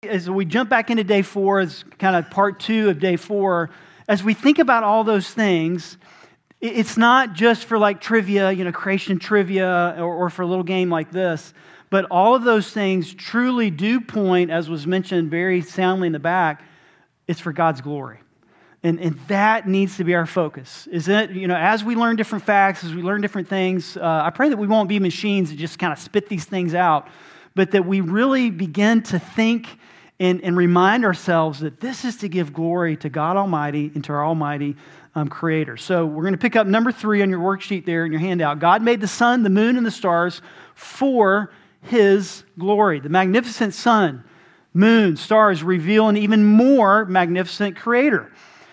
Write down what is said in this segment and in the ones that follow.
As we jump back into day 4, as kind of part 2 of day 4, as we think about all those things, it's not just for like trivia, creation trivia, or for a little game like this, but all of those things truly do point, as was mentioned very soundly in the back, it's for God's glory. And that needs to be our focus. Is it, as we learn different facts, as we learn different things, I pray that we won't be machines that just kind of spit these things out, but that we really begin to think and remind ourselves that this is to give glory to God Almighty and to our Almighty Creator. So we're going to pick up number 3 on your worksheet there in your handout. God made the sun, the moon, and the stars for His glory. The magnificent sun, moon, stars reveal an even more magnificent Creator.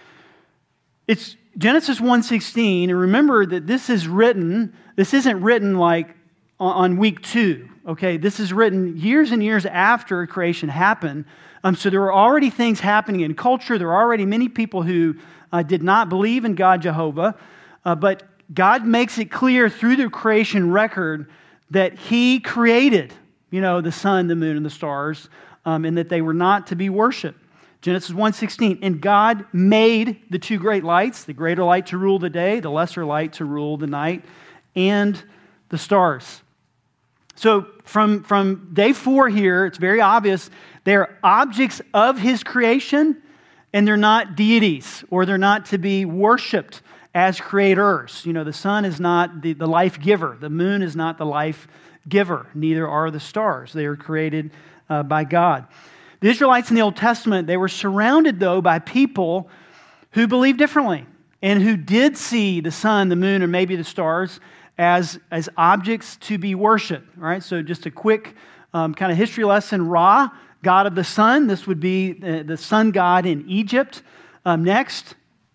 It's Genesis 1:16, and remember that this isn't written like on week 2. Okay, this is written years and years after creation happened. So there were already things happening in culture. There were already many people who did not believe in God Jehovah. But God makes it clear through the creation record that He created, the sun, the moon, and the stars, and that they were not to be worshipped. Genesis 1:16, and God made the 2 great lights, the greater light to rule the day, the lesser light to rule the night, and the stars. So from day 4 here, it's very obvious they're objects of His creation, and they're not deities, or they're not to be worshipped as creators. The sun is not the life giver. The moon is not the life giver. Neither are the stars. They are created by God. The Israelites in the Old Testament, they were surrounded, though, by people who believed differently and who did see the sun, the moon, and maybe the stars as objects to be worshipped. All right, so just a quick kind of history lesson. Ra, god of the sun. This would be the sun god in Egypt. Next,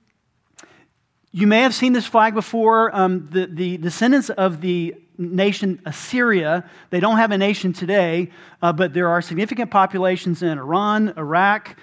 you may have seen this flag before. The descendants of the nation Assyria, they don't have a nation today, but there are significant populations in Iran, Iraq,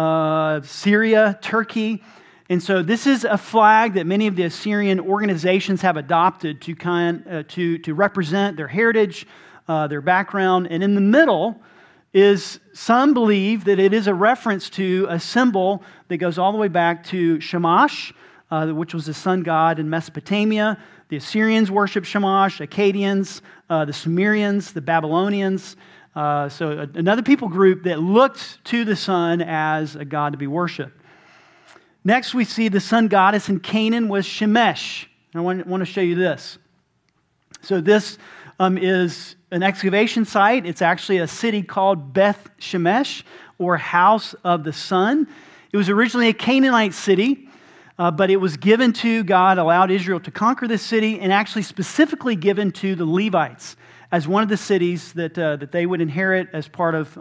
Syria, Turkey. And so this is a flag that many of the Assyrian organizations have adopted to represent their heritage, their background. And in the middle is, some believe that it is a reference to a symbol that goes all the way back to Shamash, which was the sun god in Mesopotamia. The Assyrians worship Shamash, Akkadians, the Sumerians, the Babylonians. So another people group that looked to the sun as a god to be worshipped. Next, we see the sun goddess in Canaan was Shemesh. I want to show you this. So this is an excavation site. It's actually a city called Beth Shemesh, or House of the Sun. It was originally a Canaanite city, but it was given to God, allowed Israel to conquer this city, and actually specifically given to the Levites as one of the cities that they would inherit as part of,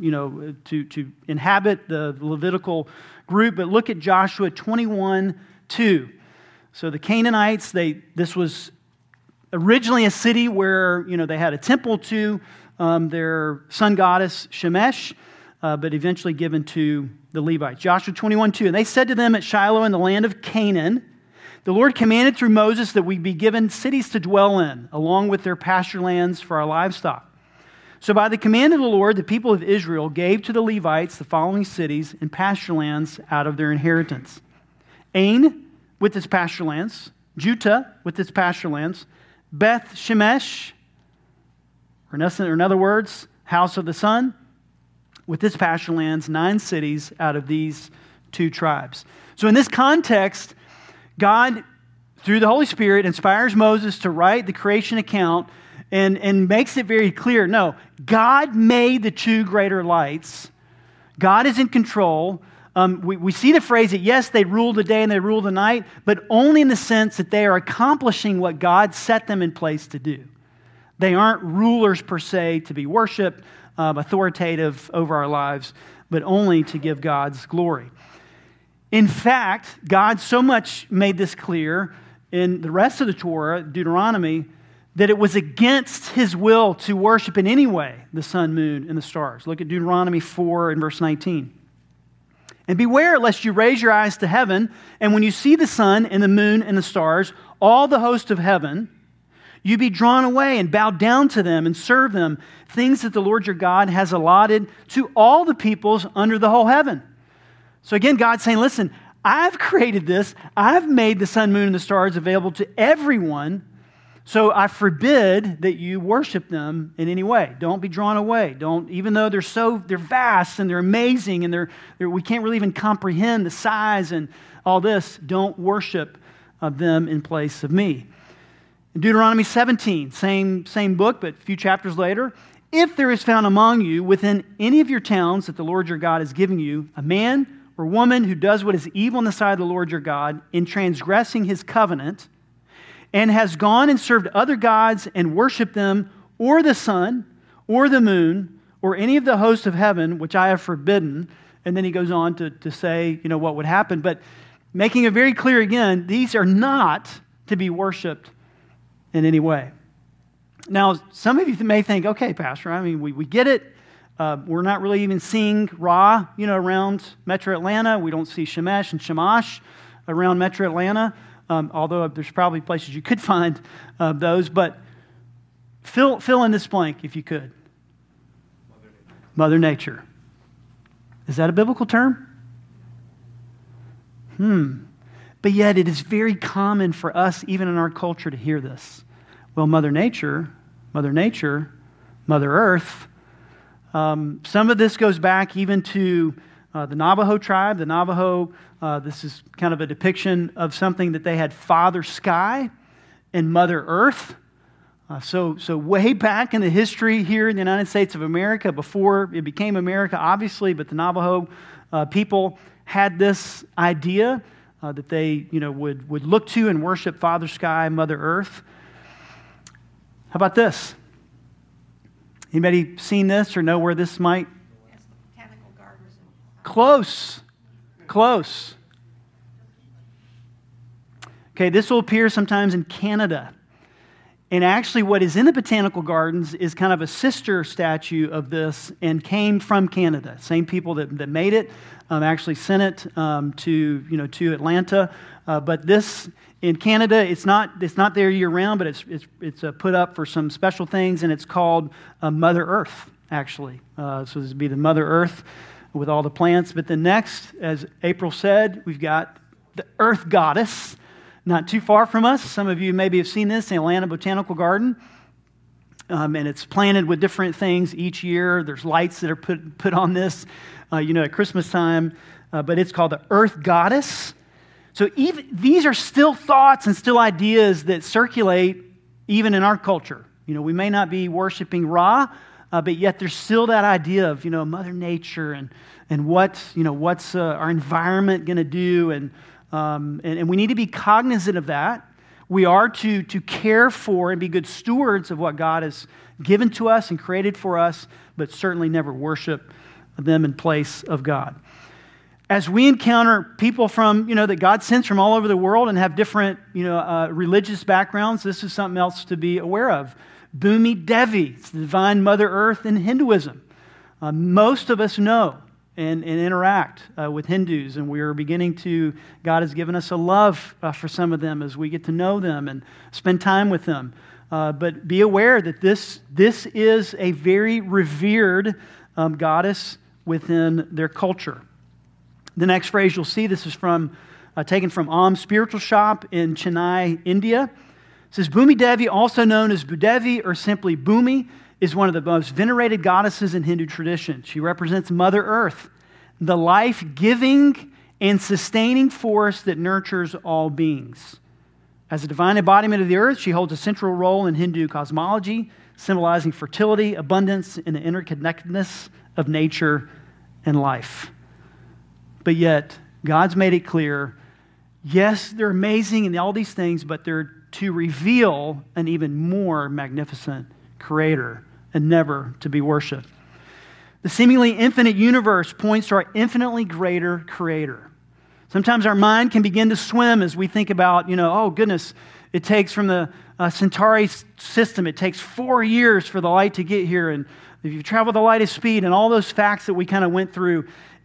to inhabit the Levitical group. But look at Joshua 21:2. So the Canaanites, this was originally a city where they had a temple to their sun goddess Shemesh, but eventually given to the Levites. Joshua 21:2. And they said to them at Shiloh in the land of Canaan, the Lord commanded through Moses that we be given cities to dwell in, along with their pasture lands for our livestock. So by the command of the Lord, the people of Israel gave to the Levites the following cities and pasture lands out of their inheritance: Ain with its pasture lands, Juttah with its pasture lands, Beth Shemesh, or in other words, House of the Sun, with its pasture lands, 9 cities out of these 2 tribes. So in this context, God, through the Holy Spirit, inspires Moses to write the creation account and makes it very clear. No, God made the 2 greater lights. God is in control. We see the phrase that, yes, they rule the day and they rule the night, but only in the sense that they are accomplishing what God set them in place to do. They aren't rulers per se to be worshiped, authoritative over our lives, but only to give God's glory. In fact, God so much made this clear in the rest of the Torah, Deuteronomy, that it was against His will to worship in any way the sun, moon, and the stars. Look at Deuteronomy 4 and verse 19. And beware lest you raise your eyes to heaven, and when you see the sun and the moon and the stars, all the host of heaven, you be drawn away and bow down to them and serve them, things that the Lord your God has allotted to all the peoples under the whole heaven. So again, God's saying, listen, I've created this. I've made the sun, moon, and the stars available to everyone. So I forbid that you worship them in any way. Don't be drawn away. Don't, even though they're vast and they're amazing and we can't really even comprehend the size and all this, don't worship them in place of me. In Deuteronomy 17, same book, but a few chapters later, if there is found among you within any of your towns that the Lord your God is giving you, a man or woman who does what is evil in the sight of the Lord your God in transgressing his covenant, and has gone and served other gods and worshiped them, or the sun, or the moon, or any of the hosts of heaven, which I have forbidden. And then he goes on to say, what would happen. But making it very clear again, these are not to be worshiped in any way. Now, some of you may think, okay, Pastor, I mean, we get it. We're not really even seeing Ra, around Metro Atlanta. We don't see Shemesh and Shamash around Metro Atlanta. Although there's probably places you could find those, but fill in this blank if you could. Mother Nature. Is that a biblical term? But yet it is very common for us, even in our culture, to hear this. Well, Mother Nature, Mother Earth. Some of this goes back even to the Navajo tribe. The Navajo, this is kind of a depiction of something that they had Father Sky and Mother Earth. So way back in the history here in the United States of America, before it became America, obviously, but the Navajo people had this idea that they would look to and worship Father Sky, Mother Earth. How about this? Anybody seen this or know where this might? Yes, the botanical gardens. Close. Okay, this will appear sometimes in Canada. And actually what is in the botanical gardens is kind of a sister statue of this and came from Canada. Same people that made it actually sent it to Atlanta. But this in Canada, it's not there year round, but it's put up for some special things, and it's called Mother Earth, actually. So this would be the Mother Earth with all the plants. But the next, as April said, we've got the Earth Goddess, not too far from us. Some of you maybe have seen this in Atlanta Botanical Garden. And it's planted with different things each year. There's lights that are put on this, at Christmas time. But it's called the Earth Goddess. So these are still thoughts and still ideas that circulate even in our culture. We may not be worshiping Ra, but yet there's still that idea of, Mother Nature and what's our environment going to do, and we need to be cognizant of that. We are to care for and be good stewards of what God has given to us and created for us, but certainly never worship them in place of God. As we encounter people from, that God sends from all over the world and have different, religious backgrounds, this is something else to be aware of. Bhumi Devi, it's the divine Mother Earth in Hinduism. Most of us know and interact with Hindus, and we are God has given us a love for some of them as we get to know them and spend time with them. But be aware that this is a very revered goddess within their culture. The next phrase you'll see, this is taken from Om Spiritual Shop in Chennai, India. It says, Bhumi Devi, also known as Bhudevi or simply Bhumi, is one of the most venerated goddesses in Hindu tradition. She represents Mother Earth, the life-giving and sustaining force that nurtures all beings. As a divine embodiment of the earth, she holds a central role in Hindu cosmology, symbolizing fertility, abundance, and the interconnectedness of nature and life. But yet, God's made it clear, yes, they're amazing and all these things, but they're to reveal an even more magnificent Creator and never to be worshipped. The seemingly infinite universe points to our infinitely greater Creator. Sometimes our mind can begin to swim as we think about, oh goodness, it takes from the Centauri system, it takes 4 years for the light to get here, and if you travel the light of speed and all those facts that we kind of went through,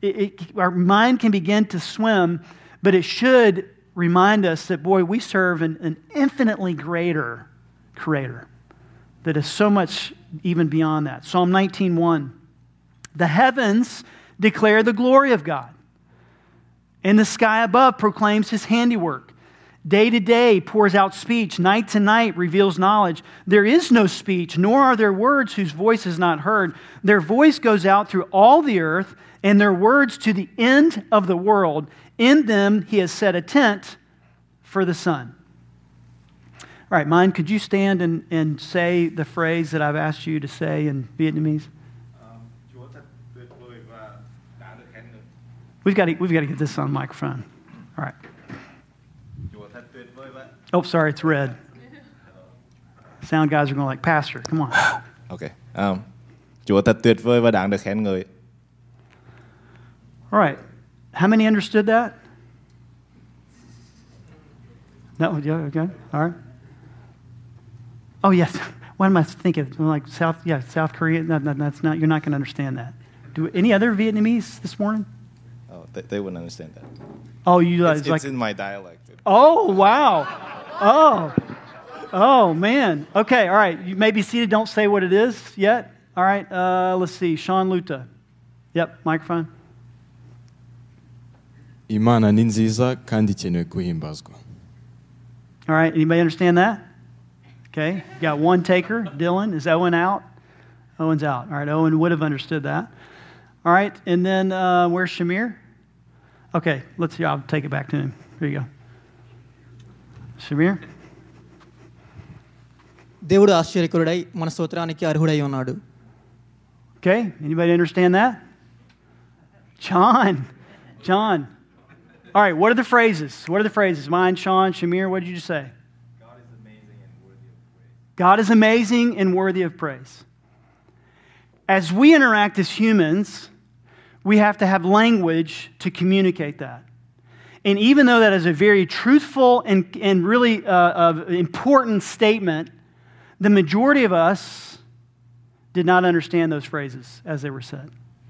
our mind can begin to swim, but it should remind us that, boy, we serve an infinitely greater creator that is so much even beyond that. Psalm 19:1. The heavens declare the glory of God, and the sky above proclaims his handiwork. Day to day pours out speech, night to night reveals knowledge. There is no speech, nor are there words whose voice is not heard. Their voice goes out through all the earth, and their words to the end of the world. In them he has set a tent for the sun. All right, Mine, could you stand and say the phrase that I've asked you to say in Vietnamese? Chúa thật tuyệt vời và đã được khen ngợi. We've got to get this on the microphone. All right. Chúa thật tuyệt vời và Oh, sorry, it's red. Sound guys are going like, Pastor, come on. Okay. Chúa thật tuyệt vời và đáng được khen ngợi. All right. How many understood that? No, yeah, okay. All right. Oh, yes. What am I thinking? Like South Korea? No, that's not. You're not going to understand that. Do any other Vietnamese this morning? Oh, they wouldn't understand that. Oh, you It's like? in my dialect. Oh, wow. Oh, man. Okay, all right. You may be seated. Don't say what it is yet. All right. Let's see. Sean Luta. Yep. Microphone. Imana ni nziza kandi ikenewe guhimbazwa. All right. Anybody understand that? Okay. Got one taker. Dylan. Is Owen out? Owen's out. All right. Owen would have understood that. All right. And then where's Shamir? Okay. Let's see. I'll take it back to him. Here you go. Shamir? దేవుడు ఆశ్చర్యకరుడై మన స్తోత్రానికి అర్హుడై ఉన్నాడు. Okay. Anybody understand that? John. All right. What are the phrases? Mine, Sean, Shamir, what did you just say? God is amazing and worthy of praise. God is amazing and worthy of praise. As we interact as humans, we have to have language to communicate that. And even though that is a very truthful and really important statement, the majority of us did not understand those phrases as they were said.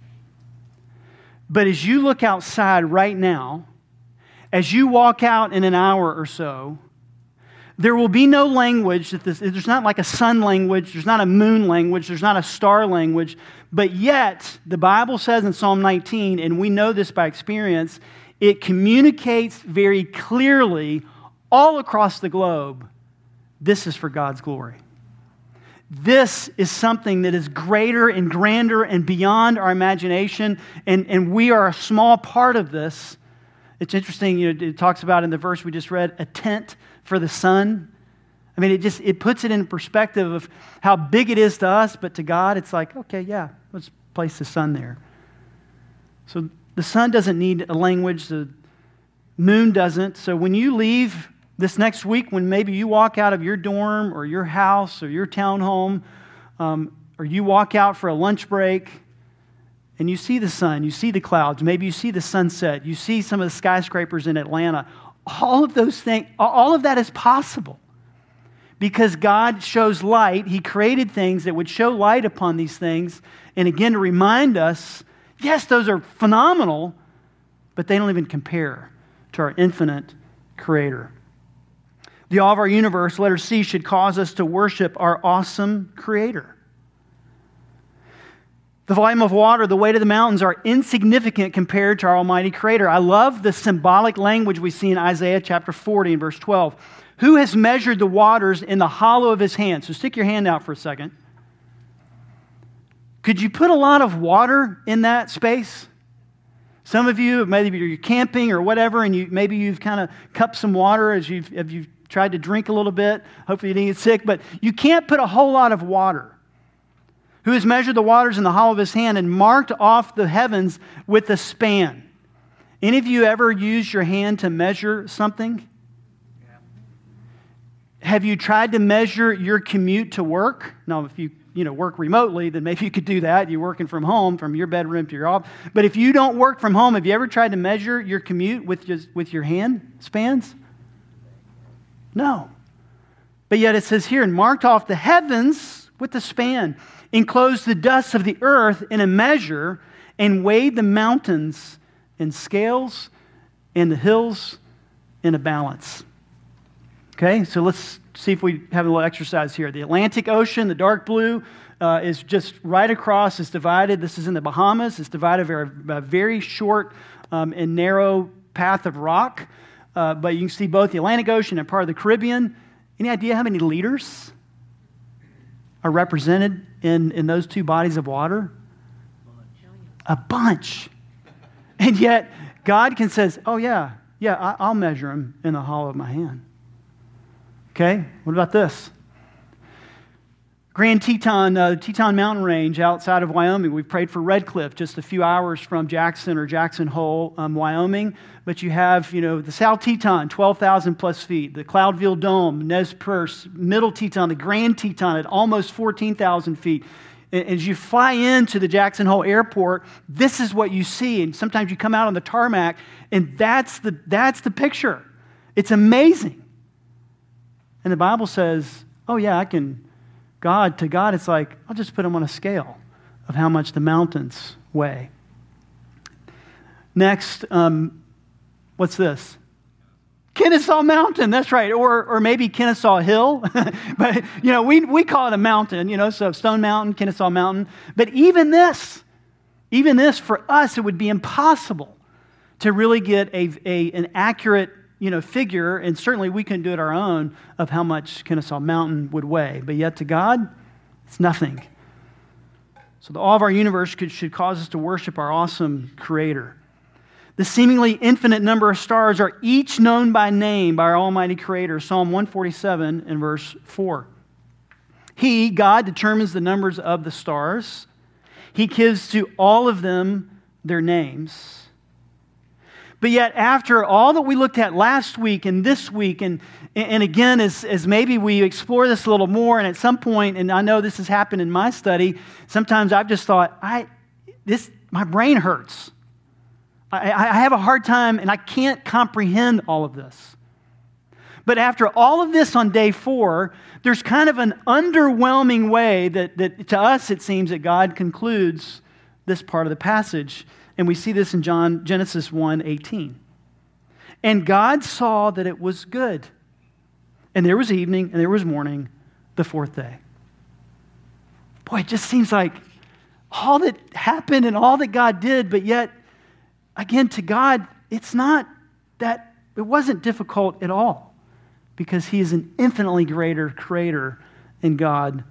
But as you look outside right now, as you walk out in an hour or so, there will be no language there's not like a sun language, there's not a moon language, there's not a star language, but yet the Bible says in Psalm 19, and we know this by experience, it communicates very clearly all across the globe, this is for God's glory. This is something that is greater and grander and beyond our imagination, and we are a small part of this. It's interesting, it talks about in the verse we just read, a tent for the sun. I mean, it puts it in perspective of how big it is to us, but to God, it's like, okay, yeah, let's place the sun there. So the sun doesn't need a language, the moon doesn't. So when you leave this next week, when maybe you walk out of your dorm or your house or your townhome, or you walk out for a lunch break, and you see the sun, you see the clouds, maybe you see the sunset, you see some of the skyscrapers in Atlanta, all of those things, all of that is possible. Because God shows light, He created things that would show light upon these things, and again to remind us, yes, those are phenomenal, but they don't even compare to our infinite Creator. The awe of our universe, letter C, should cause us to worship our awesome Creator. The volume of water, the weight of the mountains are insignificant compared to our almighty Creator. I love the symbolic language we see in Isaiah chapter 40 and verse 12. Who has measured the waters in the hollow of His hand? So stick your hand out for a second. Could you put a lot of water in that space? Some of you, maybe you're camping or whatever, and maybe you've kind of cupped some water as you've tried to drink a little bit. Hopefully you didn't get sick, but you can't put a whole lot of water. Who has measured the waters in the hollow of His hand and marked off the heavens with a span? Any of you ever used your hand to measure something? Yeah. Have you tried to measure your commute to work? Now, if you work remotely, then maybe you could do that. You're working from home, from your bedroom to your office. But if you don't work from home, have you ever tried to measure your commute with your hand spans? No. But yet it says here, and marked off the heavens with the span, enclosed the dust of the earth in a measure, and weighed the mountains in scales and the hills in a balance. Okay, so let's see if we have a little exercise here. The Atlantic Ocean, the dark blue, is just right across. It's divided. This is in the Bahamas. It's divided by a very short and narrow path of rock. But you can see both the Atlantic Ocean and part of the Caribbean. Any idea how many liters are represented in those two bodies of water? A bunch. And yet, God can says, oh yeah, I'll measure them in the hollow of my hand. Okay, what about this? Grand Teton, Teton Mountain Range outside of Wyoming. We've prayed for Red Cliff, just a few hours from Jackson or Jackson Hole, Wyoming. But you have, the South Teton, 12,000 plus feet. The Cloudville Dome, Nez Perce, Middle Teton, the Grand Teton at almost 14,000 feet. And as you fly into the Jackson Hole Airport, this is what you see. And sometimes you come out on the tarmac, and that's the picture. It's amazing. And the Bible says, oh yeah, to God, it's like, I'll just put them on a scale of how much the mountains weigh. Next, what's this? Kennesaw Mountain, that's right. Or maybe Kennesaw Hill. But, we call it a mountain, so Stone Mountain, Kennesaw Mountain. But even this, for us, it would be impossible to really get an accurate figure, and certainly we couldn't do it our own, of how much Kennesaw Mountain would weigh. But yet to God, it's nothing. So all of our universe should cause us to worship our awesome Creator. The seemingly infinite number of stars are each known by name by our Almighty Creator. Psalm 147 and verse 4. He, God, determines the numbers of the stars. He gives to all of them their names. But yet, after all that we looked at last week and this week, and again, as maybe we explore this a little more, and at some point, and I know this has happened in my study, sometimes I've just thought, my brain hurts. I have a hard time, and I can't comprehend all of this. But after all of this on day 4, there's kind of an underwhelming way that to us it seems that God concludes this part of the passage. And we see this in Genesis 1:18. And God saw that it was good. And there was evening and there was morning, the 4th day. Boy, it just seems like all that happened and all that God did, but yet, again, to God, it wasn't difficult at all, because He is an infinitely greater Creator in God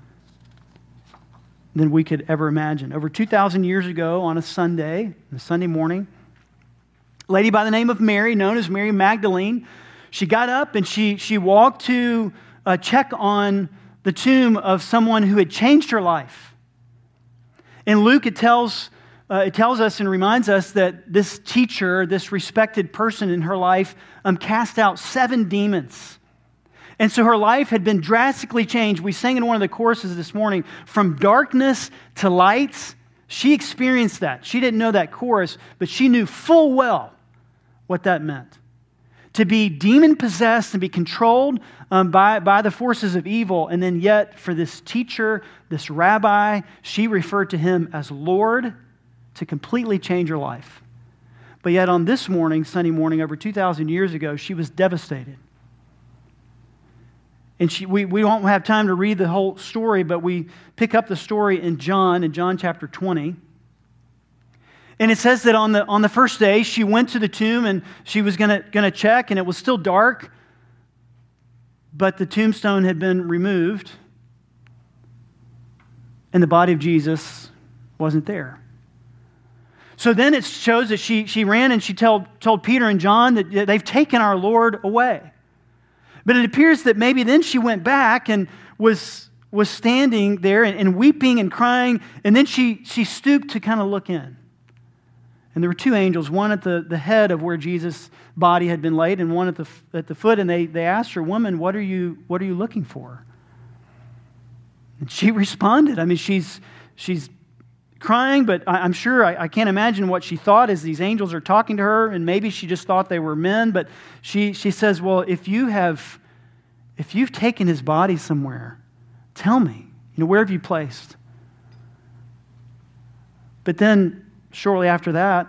than we could ever imagine. Over 2,000 years ago, on a Sunday morning, a lady by the name of Mary, known as Mary Magdalene, she got up and she walked to check on the tomb of someone who had changed her life. In Luke, it tells us and reminds us that this teacher, this respected person in her life, cast out 7 demons. And so her life had been drastically changed. We sang in one of the choruses this morning, from darkness to light. She experienced that. She didn't know that chorus, but she knew full well what that meant. To be demon-possessed and be controlled by the forces of evil. And then yet, for this teacher, this rabbi, she referred to him as Lord, to completely change her life. But yet on this morning, Sunday morning, over 2,000 years ago, she was devastated. And we won't have time to read the whole story, but we pick up the story in John chapter 20. And it says that on the first day, she went to the tomb and she was going to check, and it was still dark, but the tombstone had been removed, and the body of Jesus wasn't there. So then it shows that she ran and she told Peter and John that they've taken our Lord away. But it appears that maybe then she went back and was standing there and weeping and crying, and then she stooped to kind of look in. And there were 2 angels, one at the head of where Jesus' body had been laid, and one at the foot, and they asked her, "Woman, what are you looking for?" And she responded. I mean, she's crying, but I'm sure I can't imagine what she thought as these angels are talking to her, and maybe she just thought they were men, but she says, well, if you've taken his body somewhere, tell me, where have you placed? But then shortly after that,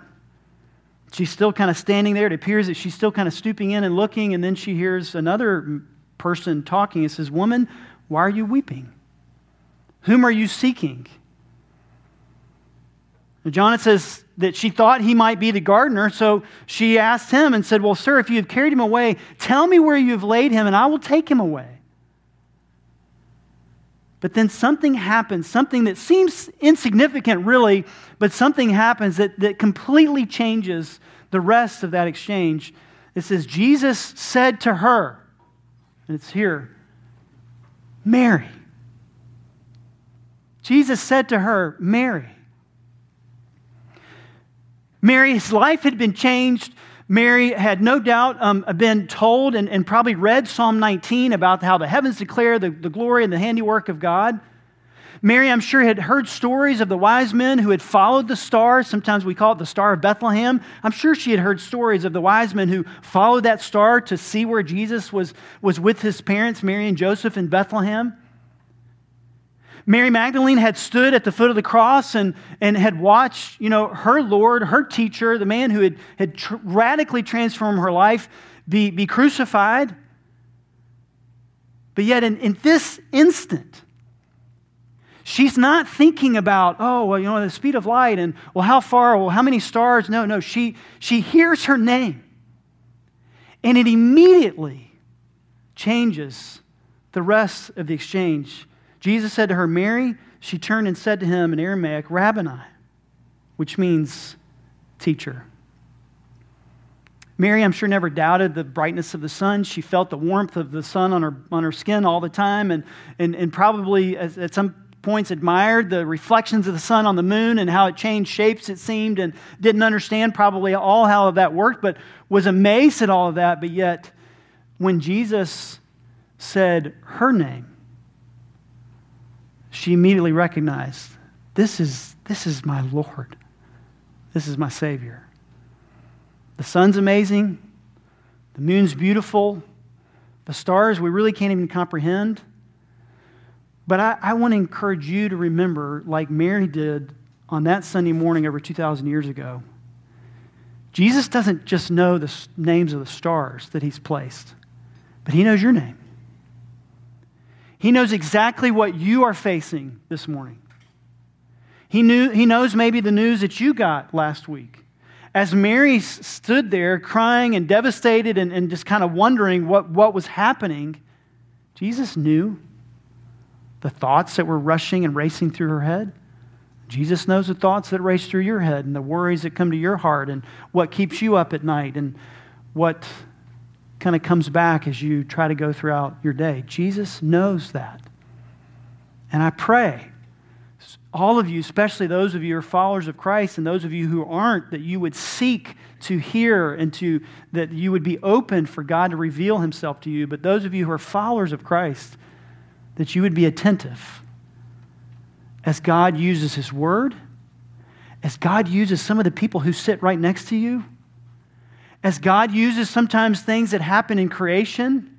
she's still kind of standing there. It appears that she's still kind of stooping in and looking, and then she hears another person talking. It says, "Woman, why are you weeping? Whom are you seeking?" And John, it says that she thought he might be the gardener, so she asked him and said, "Well, sir, if you have carried him away, tell me where you have laid him, and I will take him away." But then something happens, something that seems insignificant really, but something happens that completely changes the rest of that exchange. It says, Jesus said to her, and it's here, "Mary." Jesus said to her, "Mary." Mary's life had been changed. Mary had no doubt been told and probably read Psalm 19 about how the heavens declare the glory and the handiwork of God. Mary, I'm sure, had heard stories of the wise men who had followed the star. Sometimes we call it the Star of Bethlehem. I'm sure she had heard stories of the wise men who followed that star to see where Jesus was with his parents, Mary and Joseph, in Bethlehem. Mary Magdalene had stood at the foot of the cross and had watched, her Lord, her teacher, the man who had radically transformed her life, be crucified. But yet in this instant, she's not thinking about, the speed of light and, how far, how many stars. No, she hears her name. And it immediately changes the rest of the exchange. Jesus said to her, "Mary." She turned and said to him in Aramaic, "Rabboni," which means teacher. Mary, I'm sure, never doubted the brightness of the sun. She felt the warmth of the sun on her skin all the time and probably at some points admired the reflections of the sun on the moon and how it changed shapes, it seemed, and didn't understand probably all how that worked, but was amazed at all of that. But yet, when Jesus said her name, she immediately recognized, this is my Lord. This is my Savior. The sun's amazing. The moon's beautiful. The stars we really can't even comprehend. But I want to encourage you to remember, like Mary did on that Sunday morning over 2,000 years ago, Jesus doesn't just know the names of the stars that He's placed, but He knows your name. He knows exactly what you are facing this morning. He knows maybe the news that you got last week. As Mary stood there crying and devastated and just kind of wondering what was happening, Jesus knew the thoughts that were rushing and racing through her head. Jesus knows the thoughts that race through your head and the worries that come to your heart and what keeps you up at night and what kind of comes back as you try to go throughout your day. Jesus knows that. And I pray, all of you, especially those of you who are followers of Christ and those of you who aren't, that you would seek to hear and that you would be open for God to reveal Himself to you. But those of you who are followers of Christ, that you would be attentive as God uses His Word, as God uses some of the people who sit right next to you, as God uses sometimes things that happen in creation,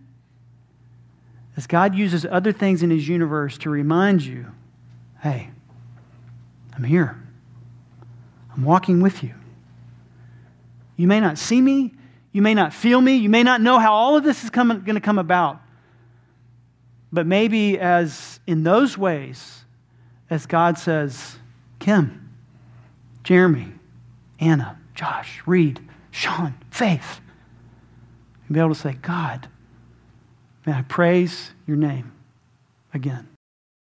as God uses other things in His universe to remind you, hey, I'm here. I'm walking with you. You may not see me. You may not feel me. You may not know how all of this is going to come about. But maybe as in those ways, as God says, Kim, Jeremy, Anna, Josh, Reed, Sean, Faith, you'll be able to say, God, may I praise your name again.